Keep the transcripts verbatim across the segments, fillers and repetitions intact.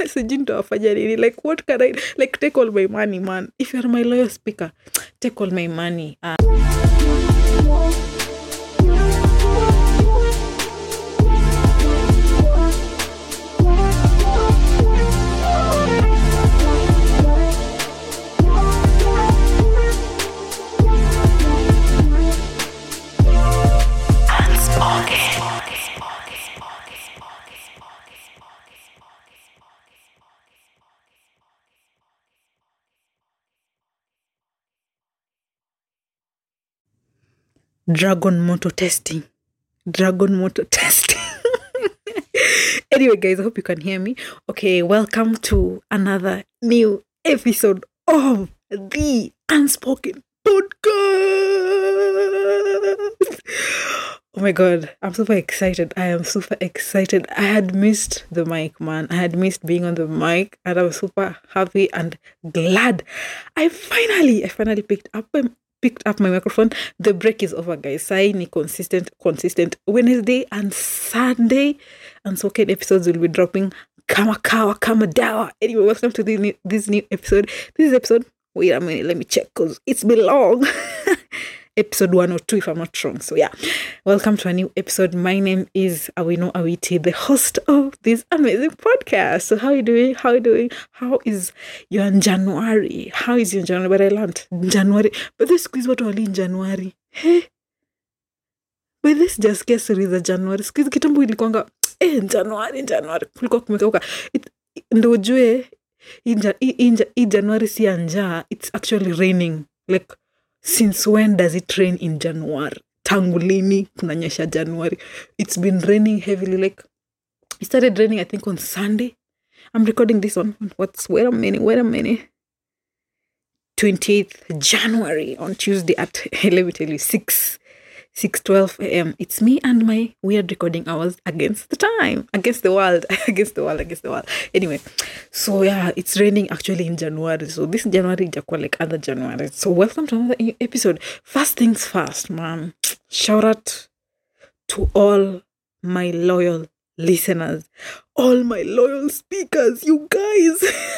sijui nitawafanya nini. Like, what can I, like, take all my money, man. If you're my loyal speaker, take all my money. Uh, Dragon motor testing. Dragon motor testing. Anyway, guys, I hope you can hear me. Okay, welcome to another new episode of the Unspoken Podcast. Oh my god, I'm super excited. I am super excited. I had missed the mic, man. I had missed being on the mic, and I was super happy and glad. I finally, I finally picked up my picked up my microphone. The break is over, guys. Sai ni consistent, consistent Wednesday and Sunday. Unspoken episodes will be dropping kama kawa, kama dawa. Anyway, welcome to this new, this new episode. This is episode, wait a minute, let me check because it's been long. Episode one or two, if I'm not wrong. So yeah, welcome to a new episode. My name is Awino Awiti, the host of this amazing podcast. So how are you doing? How are you doing? How is your January? How is your January? But I learned January. But this quiz what only in January. Hey, but this just gets rid of January. Quiz kitambo ilikuanga eh January, January. Kulikuwa kumekauka. It ndo ujue in in January si anja. It's actually raining. Like, since when does it rain in January? Tangu lini kunanyesha January? It's been raining heavily. Like, it started raining, I think, on Sunday. I'm recording this on, what's, wait a minute, wait a minute. twenty-eighth January, on Tuesday at, let me tell you, six twelve a.m. It's me and my weird recording hours against the time, against the world, against the world, against the world. Anyway, so yeah, it's raining actually in January. So this January is like other January. So welcome to another episode. First things first, man. Shout out to all my loyal listeners, all my loyal speakers, you guys.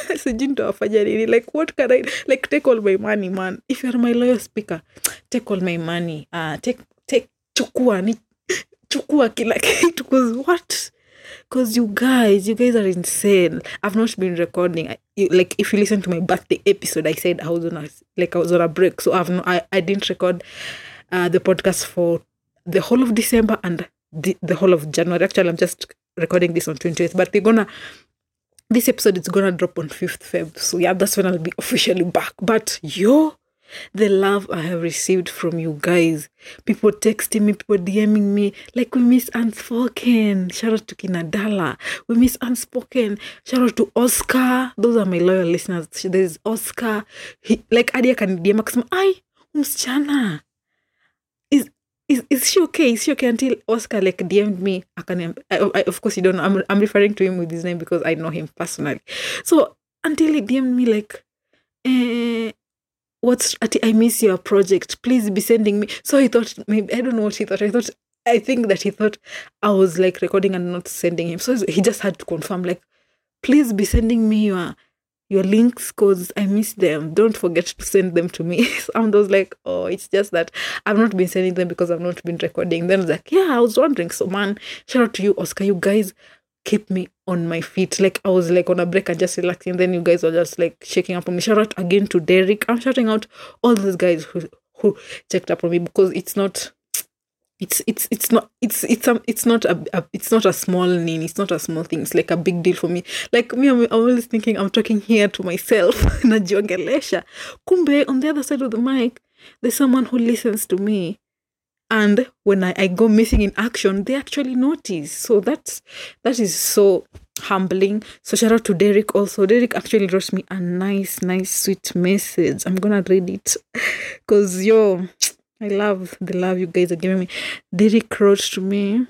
Like, what can I, like, take all my money, man. If you're my loyal speaker, take all my money. Uh, take take chukua ni chukua kila kitu. Because what? Because you guys, you guys are insane. I've not been recording. I, you, like, if you listen to my birthday episode, I said I was on a, like I was on a break, so I've no, I I didn't record uh, the podcast for the whole of December and the, the whole of January. Actually, I'm just recording this on twentieth, but they're gonna, this episode is gonna drop on fifth February. So yeah, that's when I'll be officially back. But yo, the love I have received from you guys, people texting me, people DMing me, like, we miss Unspoken. Shout out to Kinadala. We miss Unspoken. Shout out to Oscar. Those are my loyal listeners. There's Oscar. He, like, Adia can D M akasema, ay, msichana. Is Is is she okay? Is she okay? Until Oscar like D M'd me. I can, I, I, of course you don't know. I'm I'm referring to him with his name because I know him personally. So until he D M'd me like, eh, what's I miss your project. Please be sending me. So he thought, maybe, I don't know what he thought. I thought I think that he thought I was like recording and not sending him. So he just had to confirm, like, please be sending me your your links because I miss them. Don't forget to send them to me. So I was like, oh, it's just that I've not been sending them because I've not been recording. Then I was like, yeah, I was wondering. So man, shout out to you, Oscar. You guys keep me on my feet. Like, I was like on a break and just relaxing. Then you guys were just like shaking up on me. Shout out again to Derek. I'm shouting out all those guys who who checked up on me because it's not It's it's it's not it's it's um it's not a, a it's not a small name. It's not a small thing. It's like a big deal for me. Like me, I'm, I'm always thinking I'm talking here to myself. Najiongelesha. Kumbe on the other side of the mic, there's someone who listens to me, and when I, I go missing in action, they actually notice. So that's that is so humbling. So shout out to Derek also. Derek actually wrote me a nice, nice, sweet message. I'm gonna read it because yo. I love the love you guys are giving me. Derek wrote to me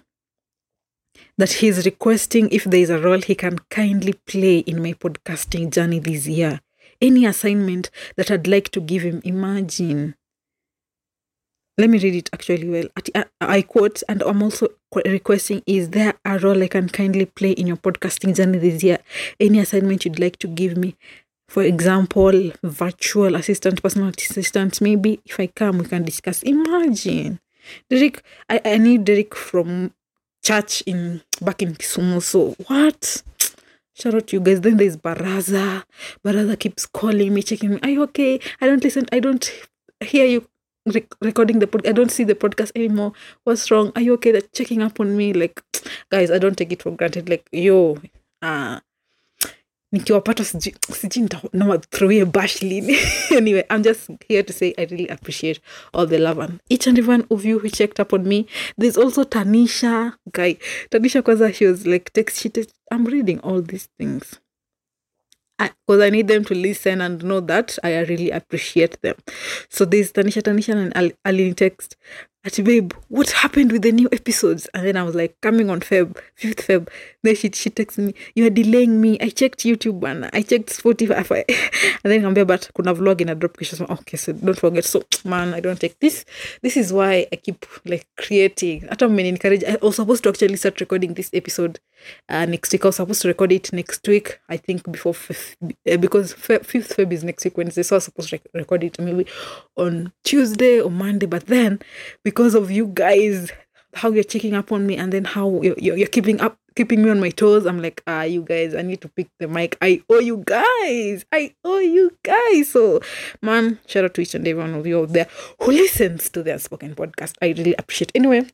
that he's requesting if there is a role he can kindly play in my podcasting journey this year. Any assignment that I'd like to give him. Imagine. let me read it actually well. I, I quote, and I'm also requesting, is there a role I can kindly play in your podcasting journey this year? Any assignment you'd like to give me? For example, virtual assistant, personal assistant. Maybe if I come, we can discuss. Imagine. Derek, I, I need Derek from church in back in Kisumu. So what? Shout out to you guys. Then there's Baraza. Baraza keeps calling me, checking me. Are you okay? I don't listen. I don't hear you rec- recording the podcast. I don't see the podcast anymore. What's wrong? Are you okay? They're checking up on me. Like, guys, I don't take it for granted. Like, yo, uh, nikiwapata sijui nitawathrowie bash lini. Anyway, I'm just here to say I really appreciate all the love and each and every one of you who checked up on me. There's also Tanisha. Guy, Tanisha Kwaza, she was like, text, she text, I'm reading all these things because I, I need them to listen and know that I really appreciate them. So there's Tanisha, Tanisha and Al- Aline text, at babe, what happened with the new episodes? And then I was like, coming on Feb, fifth Feb. Then she she texted me, you are delaying me. I checked YouTube and I checked Spotify. And then I'm but kuna vlog in a drop. Okay, so don't forget. So man, I don't take this. This is why I keep like creating. At I'm encourage. I was supposed to actually start recording this episode uh, next week. I was supposed to record it next week. I think before fifth, uh, because fifth Feb is next week Wednesday. So I was supposed to record it maybe on Tuesday or Monday. But then because of you guys, how you're checking up on me, and then how you're, you're, you're keeping up, keeping me on my toes, I'm like, ah, you guys, I need to pick the mic. I owe you guys. I owe you guys. So, man, shout out to each and every one of you out there who listens to the Unspoken podcast. I really appreciate it. Anyway,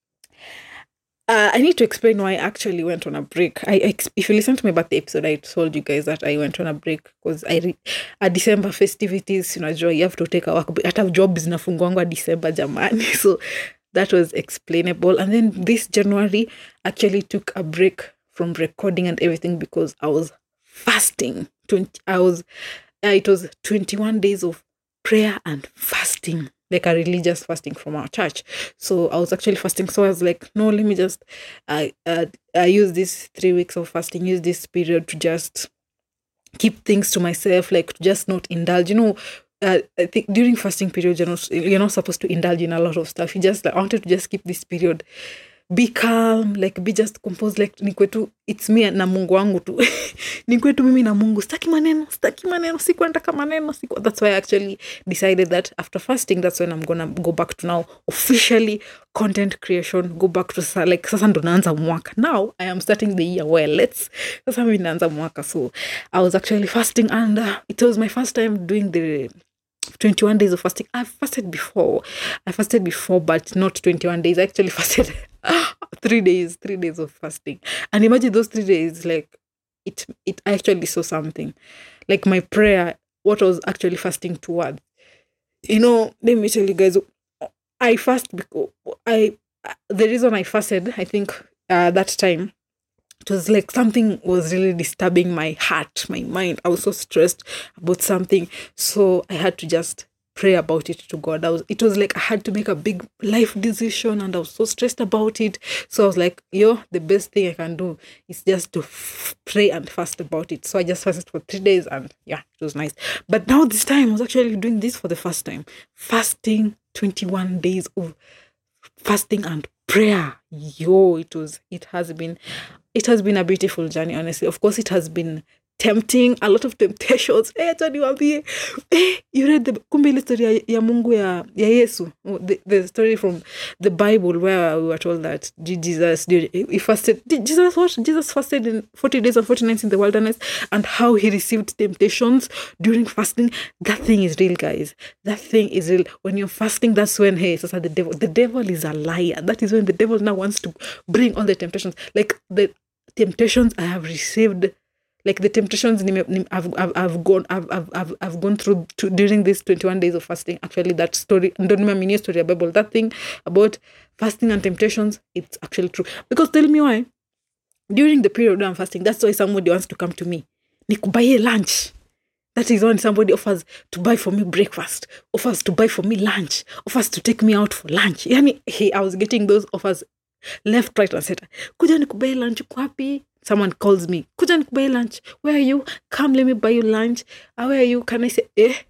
uh, I need to explain why I actually went on a break. I, I if you listen to my birthday episode, I told you guys that I went on a break because I re- at December festivities, you know, you have to take a work. At have jobs nafungwangwa December jamani. So that was explainable. And then this January actually took a break from recording and everything because I was fasting. twenty I was uh, it was twenty-one days of prayer and fasting, like a religious fasting from our church. So I was actually fasting. So I was like, no, let me just I uh, I use this three weeks of fasting, use this period to just keep things to myself, like to just not indulge. You know, uh, I think during fasting period, you're not you're not supposed to indulge in a lot of stuff. You just like, I wanted to just keep this period, be calm, like be just composed, like ni kwetu, it's me na Mungu wangu tu. Ni kwetu mimi na Mungu, sitaki maneno, sitaki maneno, siku nataka maneno, siku. That's why I actually decided that after fasting, that's when I'm gonna go back to now officially content creation, go back to like sasa ndo naanza mwaka. Now I am starting the year well. Let's sasa mimi naanza mwaka. So I was actually fasting, and uh, it was my first time doing the twenty-one days of fasting. I've fasted before. I fasted before, but not twenty-one days. I actually fasted three days, three days of fasting. And imagine those three days, like it, it I actually saw something. Like my prayer, what I was actually fasting towards. You know, let me tell you guys, I fast because I, the reason I fasted, I think uh, that time, it was like something was really disturbing my heart, my mind. I was so stressed about something. So I had to just pray about it to God. I was, it was like I had to make a big life decision and I was so stressed about it. So I was like, yo, the best thing I can do is just to f- pray and fast about it. So I just fasted for three days and yeah, it was nice. But now this time I was actually doing this for the first time. Fasting twenty-one days of fasting and prayer. Yo, it was, it has been, it has been a beautiful journey, honestly. Of course, it has been tempting, a lot of temptations. Eh, acha niwaambie. Eh, you read the kumbe ile story ya, ya Mungu ya, ya Yesu, the, the story from the Bible where we were told that Jesus did, he fasted. Did Jesus what? Jesus fasted in forty days and forty nights in the wilderness, and how he received temptations during fasting. That thing is real, guys. That thing is real. When you're fasting, that's when, hey, so the devil, the devil is a liar. That is when the devil now wants to bring all the temptations. Like the temptations I have received, like the temptations I've, I've, I've gone I've, I've, I've gone through to, during these twenty-one days of fasting. Actually, that story, don't remember mini story about Bible, that thing about fasting and temptations, it's actually true. Because tell me why, during the period I'm fasting, that's why somebody wants to come to me, nikubaye lunch. That is when somebody offers to buy for me breakfast, offers to buy for me lunch, offers to take me out for lunch. Yani, hey, I was getting those offers left, right, and center. Kuja nikubaye lunch, uko wapi? Someone calls me, kuja nikubaye lunch. Where are you? Come, let me buy you lunch. Uh, where are you? Can I say, eh?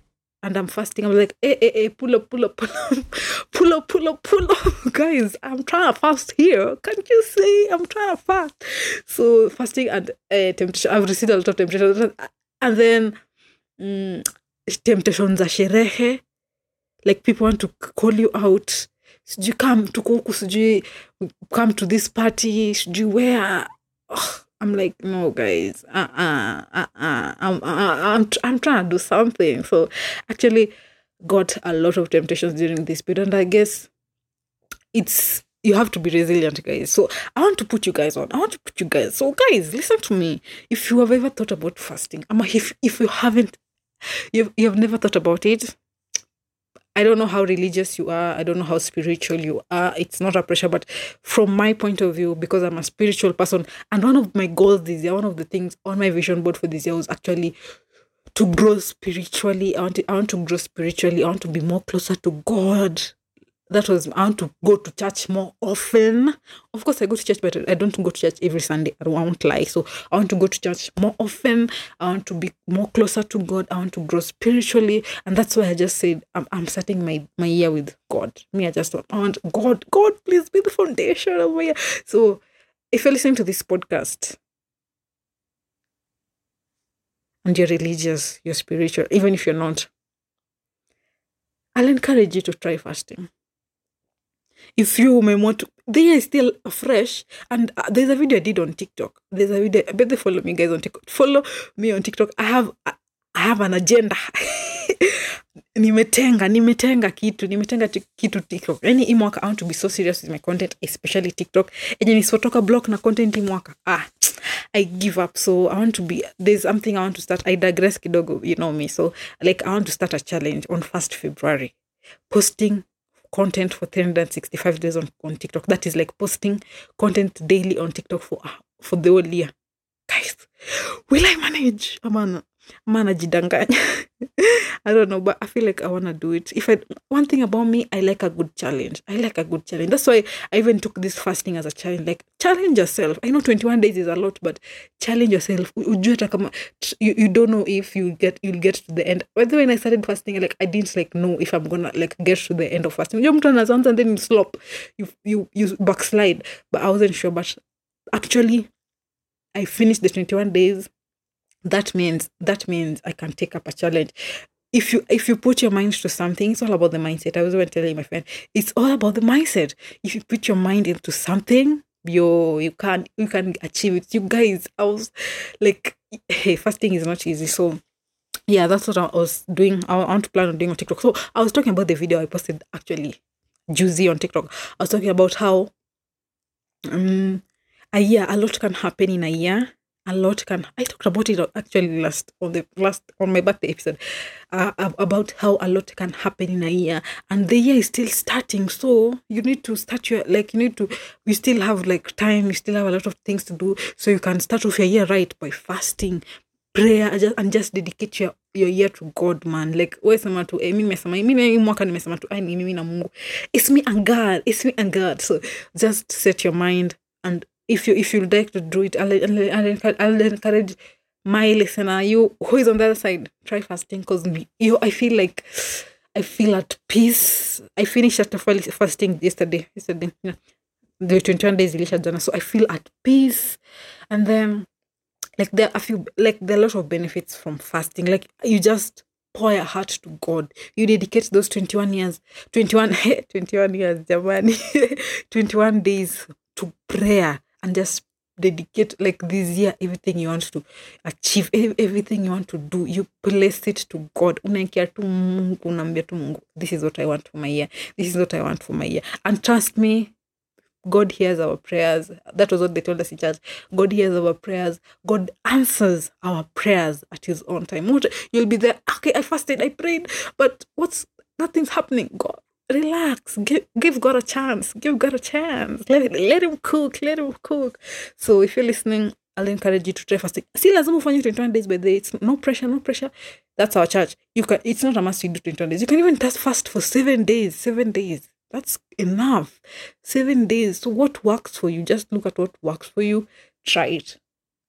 and I'm fasting, I'm like, hey, hey, hey, pull up, pull up, pull up, pull up, pull up, pull up. Guys, I'm trying to fast here. Can't you see? I'm trying to fast. So fasting and uh, temptation, I've received a lot of temptation. And then mm, temptations are sherehe. Like people want to call you out. You come to Koku, come to this party, you wear. Oh, I'm like, no, guys, uh, uh, uh, uh, I'm, uh, I'm, I'm trying to do something. So, actually, got a lot of temptations during this period, and I guess it's you have to be resilient, guys. So, I want to put you guys on. I want to put you guys. So, guys, listen to me. If you have ever thought about fasting, I'm if if you haven't, you've you've never thought about it. I don't know how religious you are. I don't know how spiritual you are. It's not a pressure, but from my point of view, because I'm a spiritual person, and one of my goals this year, one of the things on my vision board for this year was actually to grow spiritually. I want to, I want to grow spiritually. I want to be more closer to God. That was, I want to go to church more often. Of course, I go to church, but I don't go to church every Sunday. I won't lie. So I want to go to church more often. I want to be more closer to God. I want to grow spiritually. And that's why I just said, I'm, I'm starting my, my year with God. Me, I just want, I want God, God, please be the foundation of my year. So if you're listening to this podcast and you're religious, you're spiritual, even if you're not, I'll encourage you to try fasting. If you may want to, they are still fresh. And uh, there's a video I did on TikTok. There's a video, I bet they follow me guys on TikTok. Follow me on TikTok. I have, I have an agenda. nimetenga, nimetenga kitu, nimetenga kitu TikTok. Any hii mwaka I want to be so serious with my content, especially TikTok. Enye nisotoka block na content hii mwaka. Ah, I give up. So I want to be, there's something I want to start. I digress kidogo, you know me. So like I want to start a challenge on first February. Posting content for three hundred sixty-five days on, on TikTok. That is like posting content daily on TikTok for for the whole year. Guys, will I manage? Amana, amana jidanganya. I don't know, but I feel like I want to do it. If I, one thing about me, I like a good challenge. I like a good challenge. That's why I even took this fasting as a challenge. Like, challenge yourself. I know twenty-one days is a lot, but challenge yourself. You, you don't know if you get, you'll get to the end. By the way, when I started fasting, like, I didn't like know if I'm gonna like get to the end of fasting. You and then you slop, you, you, you backslide. But I wasn't sure. But actually, I finished the twenty-one days. That means, that means I can take up a challenge. If you if you put your mind to something, it's all about the mindset. I was even telling my friend, it's all about the mindset. If you put your mind into something, you you can you can achieve it. You guys, I was like, hey, fasting is not easy. So yeah, that's what I was doing. I want to plan on doing on TikTok. So I was talking about the video I posted actually, juicy on TikTok. I was talking about how um a year, a lot can happen in a year. A lot can. I talked about it actually last on the last on my birthday episode uh, about how a lot can happen in a year, and the year is still starting. So you need to start your like you need to. You still have like time. You still have a lot of things to do, so you can start off your year right by fasting, prayer, and just, and just dedicate your your year to God, man. Like wewe sema tu eh, mimi nimesema mimi mwaka nimesema tu ai mimi na Mungu. It's me and God. It's me and God. So just set your mind and. If you if you'd like to do it, I'll, I'll, I'll encourage my listener, you who is on the other side, try fasting because you I feel like I feel at peace. I finished after fasting yesterday. Yesterday, yeah, the twenty-one days Elisha, so I feel at peace. And then like there are a few like there are a lot of benefits from fasting. Like you just pour your heart to God. You dedicate those twenty-one years, twenty-one, twenty-one years, Jamani, twenty-one days to prayer. And just dedicate like this year everything you want to achieve, everything you want to do, you place it to God. Unaingia tu Mungu, unaambia tu Mungu, this is what I want for my year. This is what I want for my year. And trust me, God hears our prayers. That was what they told us in church. God hears our prayers. God answers our prayers at His own time. You'll be there. Okay, I fasted, I prayed, but what's nothing's happening. God. Relax, give, give God a chance, give God a chance, let, let him cook, let him cook. So if you're listening, I'll encourage you to try fasting. See, lazima ufanye twenty-one days by the day. It's no pressure, no pressure. That's our church. You can. It's not a must you do twenty-one days. You can even just fast for seven days, seven days. That's enough. Seven days. So what works for you? Just look at what works for you. Try it.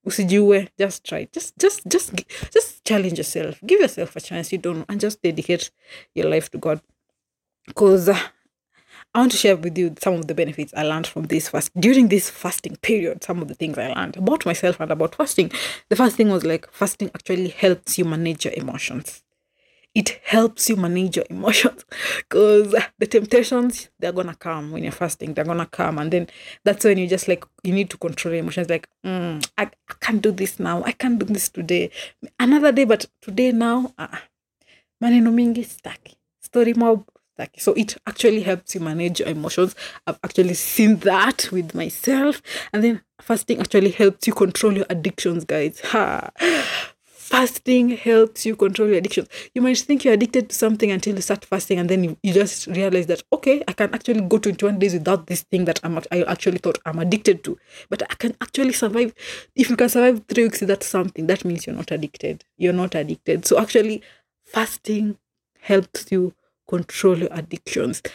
Usijiue, just try. Just just just gi- just challenge yourself. Give yourself a chance. You don't know, and just dedicate your life to God. Because uh, I want to share with you some of the benefits I learned from this fast during this fasting period. Some of the things I learned about myself and about fasting. The first thing was like fasting actually helps you manage your emotions. It helps you manage your emotions because the temptations, they're gonna come when you're fasting. They're gonna come, and then that's when you just like you need to control your emotions. Like, mm, I, I can't do this now. I can't do this today. Another day, but today now, uh, maneno mingi staki. Story mob staki. So it actually helps you manage your emotions. I've actually seen that with myself, and then fasting actually helps you control your addictions, guys. Ha. Fasting helps you control your addictions. You might think you're addicted to something until you start fasting, and then you, you just realize that, okay, I can actually go twenty-one days without this thing that I'm, I actually thought I'm addicted to. But I can actually survive. If you can survive three weeks without something, that means you're not addicted. You're not addicted. So actually, fasting helps you control your addictions.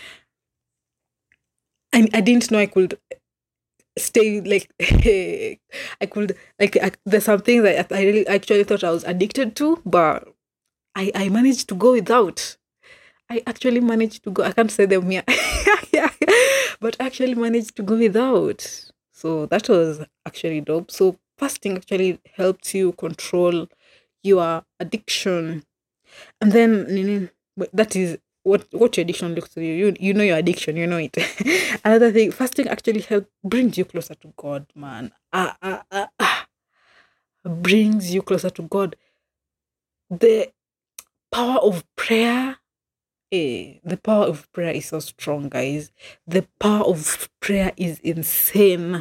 I, I didn't know I could stay like I could like I, there's something that I really actually thought I was addicted to, but I I managed to go without. I actually managed to go. I can't say them here, yeah, but I actually managed to go without. So that was actually dope. So fasting actually helps you control your addiction, and then mm, but that is what what your addiction looks to you. You you know your addiction, you know it. Another thing, fasting actually help brings you closer to God, man. Ah, ah, ah, ah. Brings you closer to God. The power of prayer, eh, the power of prayer is so strong, guys. The power of prayer is insane.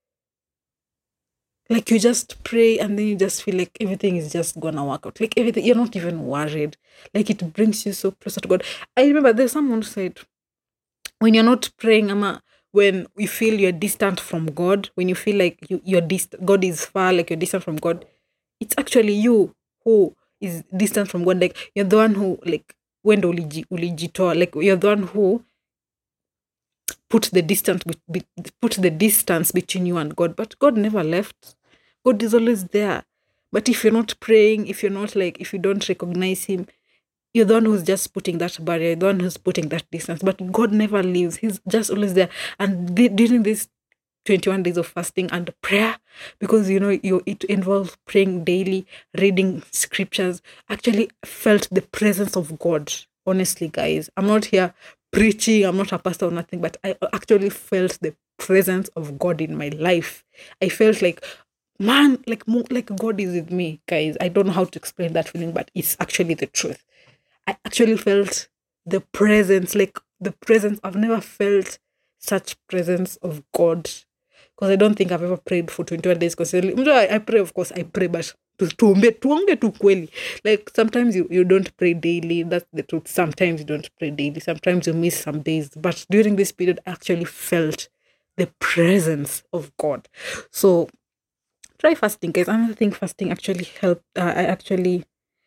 Like you just pray and then you just feel like everything is just gonna work out. Like everything, you're not even worried. Like it brings you so closer to God. I remember there's someone who said, when you're not praying, Ama, when you feel you're distant from God, when you feel like you, you're dist- God is far, like you're distant from God, it's actually you who is distant from God. Like you're the one who like when uliji ulijitoa, like you're the one who put the distance be, be, put the distance between you and God. But God never left. God is always there. But if you're not praying, if you're not like, if you don't recognize Him, you're the one who's just putting that barrier, the one who's putting that distance. But God never leaves. He's just always there. And th- during this twenty-one days of fasting and prayer, because you know you it involves praying daily, reading scriptures, actually felt the presence of God. Honestly, guys, I'm not here preaching, I'm not a pastor or nothing, but I actually felt the presence of God in my life. I felt like, man, like mo- like God is with me, guys. I don't know how to explain that feeling, but it's actually the truth. I actually felt the presence, like the presence. I've never felt such presence of God, because I don't think I've ever prayed for twenty-one days. Because I, I pray, of course, I pray, but to tuombe tuonge tu kweli. Like sometimes you, you don't pray daily. That's the truth. Sometimes you don't pray daily. Sometimes you miss some days. But during this period, I actually felt the presence of God. So try fasting, guys. Another thing, fasting actually helped. Uh, I actually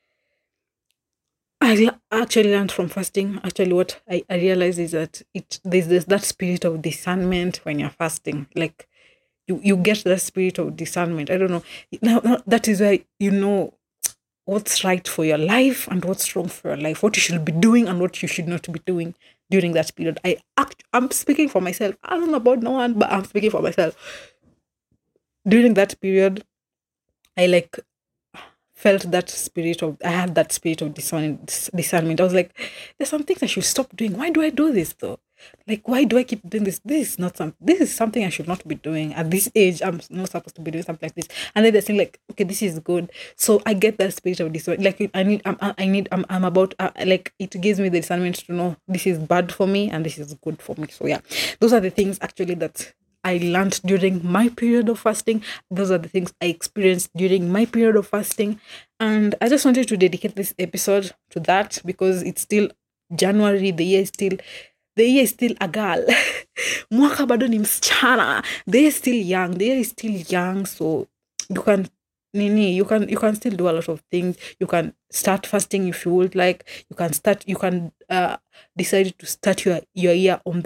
I l- actually learned from fasting. Actually, what I, I realized is that it there's, there's that spirit of discernment when you're fasting. Like you, you get that spirit of discernment. I don't know. Now, now that is why you know what's right for your life and what's wrong for your life. What you should be doing and what you should not be doing during that period. I act. I'm speaking for myself. I don't know about no one, but I'm speaking for myself. During that period, I like felt that spirit of I had that spirit of discernment discernment. I was like, there's some things I should stop doing. Why do I do this though? Like why do I keep doing this? This is not some this is something I should not be doing. At this age, I'm not supposed to be doing something like this. And then they're saying like, okay, this is good. So I get that spirit of discernment. Like I need I'm, I need I'm, I'm about uh, like it gives me the discernment to know this is bad for me and this is good for me. So yeah, those are the things actually that I learned during my period of fasting. Those are the things I experienced during my period of fasting. And I just wanted to dedicate this episode to that because it's still January, the year is still the year is still a girl. Mwaka bado ni msichana. The year is still young. The year is still young. So you can Nini, you can you can still do a lot of things. You can start fasting if you would like. You can start you can uh decide to start your, your year on the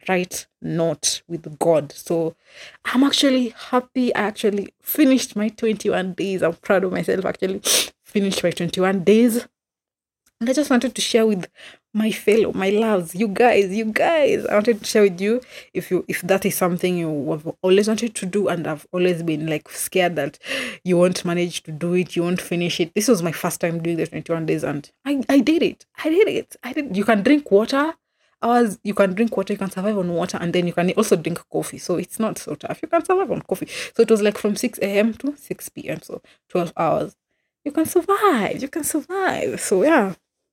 right note with God. So I'm actually happy. I actually finished my twenty-one days. I'm proud of myself. Actually finished my twenty-one days. And I just wanted to share with my fellow, my loves, you guys, you guys. I wanted to share with you if you if that is something you have always wanted to do and have always been like scared that you won't manage to do it, you won't finish it. This was my first time doing the twenty-one days and I, I did it. I did it. I did you can drink water. Hours you can drink water, you can survive on water, and then you can also drink coffee. So it's not so tough. You can survive on coffee. So it was like from six a.m. to six p.m. So twelve hours. You can survive. You can survive. So yeah.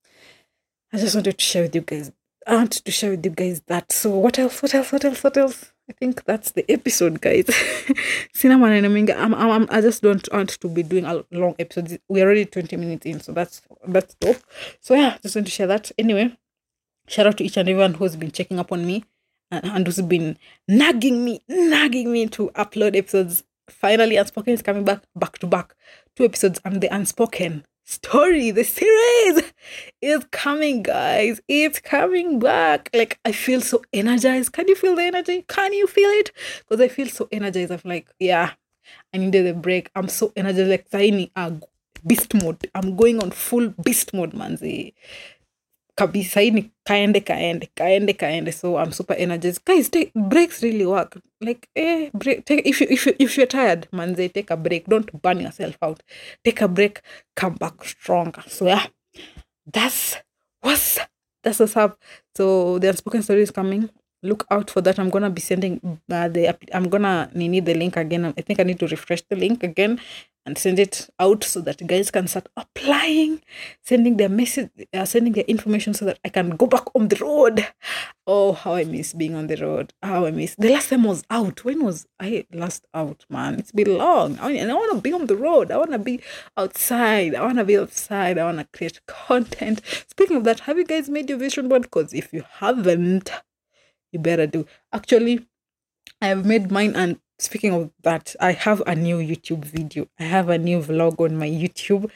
I just wanted to share with you guys. I wanted to share with you guys that. So what else? What else? What else? What else? I think that's the episode, guys. Cinema and I'm, I'm, I'm, I just don't want to be doing a long episode. We're already twenty minutes in, so that's that's dope. So yeah, just want to share that. Anyway, shout out to each and everyone who's been checking up on me and, and who's been nagging me, nagging me to upload episodes. Finally, Unspoken is coming back, back to back. Two episodes and the Unspoken story, the series is coming, guys. It's coming back. Like, I feel so energized. Can you feel the energy? Can you feel it? Because I feel so energized. I'm like, yeah, I needed a break. I'm so energized, like tiny uh, beast mode. I'm going on full beast mode, manzi. Kabisa hii ni kaende kaende kaende kaende. So I'm super energized, guys. Take breaks really work. Like eh break take if you if you if you're tired, manze, take a break. Don't burn yourself out. Take a break, come back stronger. So yeah, that's what's that's what's up. So the Unspoken story is coming. Look out for that. I'm gonna be sending uh, the I'm gonna need the link again. I think I need to refresh the link again and send it out so that you guys can start applying, sending their message, uh, sending their information so that I can go back on the road. Oh, how I miss being on the road. How I miss. The last time I was out. When was I last out, man? It's been long. I, and I want to be on the road. I want to be outside. I want to be outside. I want to create content. Speaking of that, have you guys made your vision board? Because if you haven't, you better do. Actually, I have made mine, and speaking of that, I have a new YouTube video. I have a new vlog on my YouTube.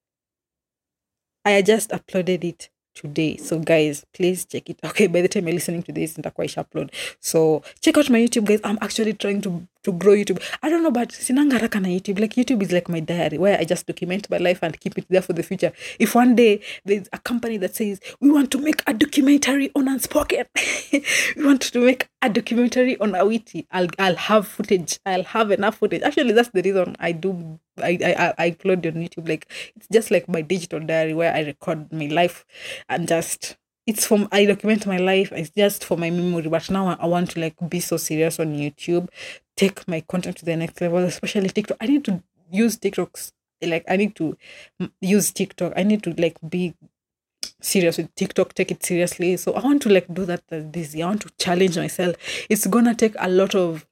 I just uploaded it today. So guys, please check it. Okay, by the time you're listening to this, nitakuwa isha upload. So check out my YouTube, guys. I'm actually trying to to grow YouTube. I don't know, but sinanga haraka na YouTube. Like YouTube is like my diary where I just document my life and keep it there for the future. If one day there's a company that says we want to make a documentary on Unspoken, we want to make a documentary on Awiti, I'll I'll have footage. I'll have enough footage. Actually, that's the reason I do I I I upload on YouTube. Like it's just like my digital diary where I record my life and just it's from I document my life. It's just for my memory. But now I, I want to like be so serious on YouTube, take my content to the next level, especially TikTok. I need to use TikToks. Like I need to use TikTok. I need to like be serious with TikTok, take it seriously. So I want to like do that this year. I want to challenge myself. It's gonna take a lot of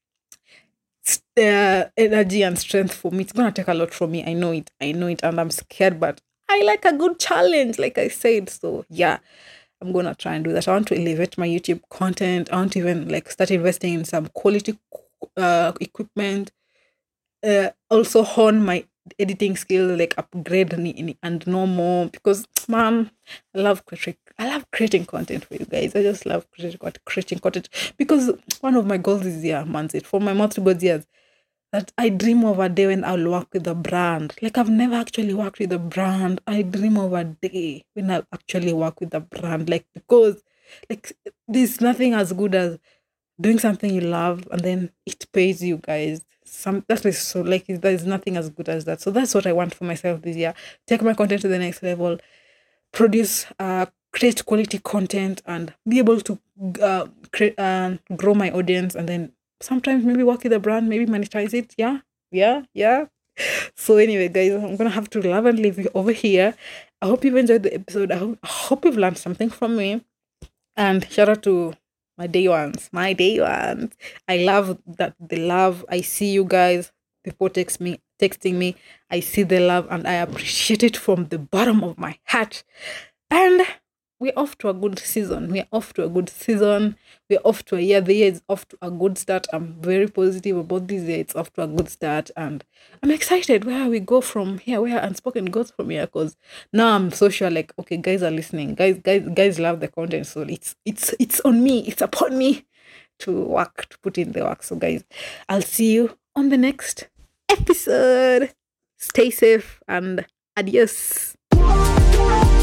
uh, energy and strength for me. It's gonna take a lot from me. I know it. I know it, and I'm scared, but I like a good challenge, like I said. So yeah, I'm gonna try and do that. I want to elevate my YouTube content. I want to even like start investing in some quality uh, equipment. Uh, also hone my editing skill, like upgrade and, and know more, because man, I love creating. I love creating content for you guys. I just love creating creating content because one of my goals is yeah, man, it for my multiple years that I dream of a day when I'll work with a brand. Like I've never actually worked with a brand. I dream of a day when I'll actually work with a brand. Like because like there's nothing as good as doing something you love and then it pays you, guys. Some that is so like there's nothing as good as that. So that's what I want for myself this year. Take my content to the next level, produce uh create quality content and be able to uh create uh, grow my audience, and then sometimes maybe work with a brand, maybe monetize it. Yeah, yeah, yeah. So anyway, guys, I'm gonna have to love and leave you over here. I hope you've enjoyed the episode. I hope, I hope you've learned something from me. And shout out to my day ones, my day ones. I love that the love. I see you guys. People text me, texting me. I see the love and I appreciate it from the bottom of my heart. And we're off to a good season. We're off to a good season. We're off to a year. The year is off to a good start. I'm very positive about this year. It's off to a good start. And I'm excited where we go from here, where Unspoken goes from here. Because now I'm so sure, like, okay, guys are listening. Guys, guys, guys love the content. So it's it's it's on me. It's upon me to work, to put in the work. So guys, I'll see you on the next episode. Stay safe and adios.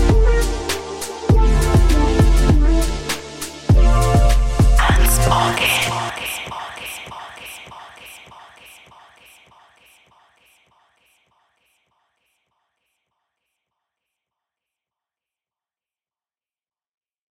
Unspoken.